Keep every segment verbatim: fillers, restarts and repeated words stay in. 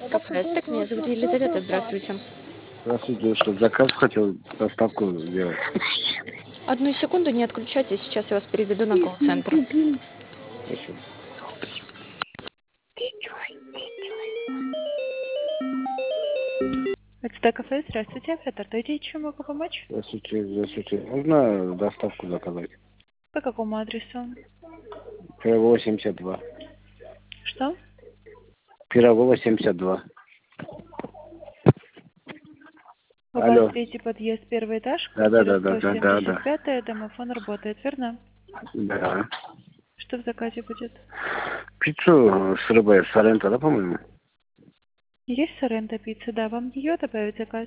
Кафе «Эстек». Меня зовут Елизавета. Здравствуйте. Здравствуйте, что заказ хотел, доставку сделать. Одну секунду, не отключайтесь. Сейчас я вас переведу на колл-центр. Спасибо. Это кафе, здравствуйте, оператор. Дайте, чем могу помочь? Здравствуйте, здравствуйте. Можно доставку заказать? По какому адресу? Пирогова семьдесят два. Что? Пирогова семьдесят два. Вы Алло. вас третий подъезд, первый этаж, Да, да, квартира да, да, сто да, да, семьдесят да. пять, домофон работает, верно? Да. Что в заказе будет? Пиццу с рыбой, соренто, да, по-моему? Есть соренто пицца, да, вам ее добавить заказ?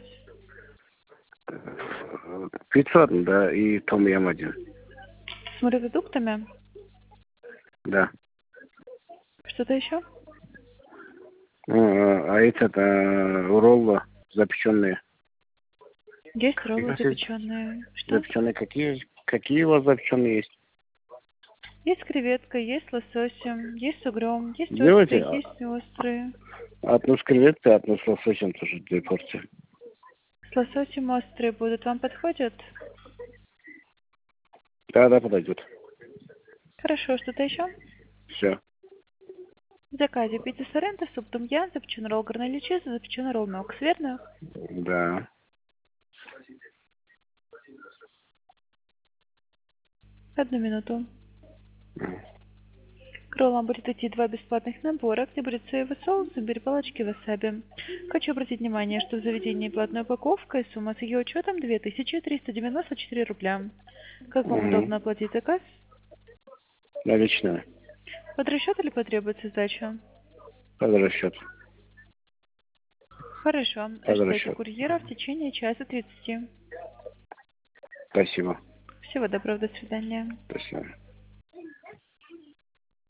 Пиццу одну, да, и том ям один. С морепродуктами? Да. Что-то еще? А, а этот, а, роллы запеченные. Есть роллы Как это? запеченные. Что? Запеченные какие? Какие у вас запеченные есть? Есть креветка, есть с лососем, есть с угрем, есть Делайте, острые, а- есть не острые. одну с креветкой, одну с лососем тоже две порции. С лососем острые будут. Вам подходят? Да, да, подойдет. Хорошо, что-то еще? Все. В заказе пицца соренто, суп том-ям, запеченный ролл гарнель чиз, запеченный ролл мокс, верно? Да. Одну минуту. К роллам будет идти два бесплатных набора, где будет соевый соус, имбирь, палочки, васаби. Хочу обратить внимание, что в заведении платная упаковка и сумма с ее учетом две тысячи триста девяносто четыре рубля. Как вам Угу. удобно оплатить заказ? Наличные. Под расчет или потребуется сдача? Под расчет. Хорошо. Под Ожидайте расчет. курьера в течение часа тридцати. Спасибо. Всего доброго, до свидания. Спасибо.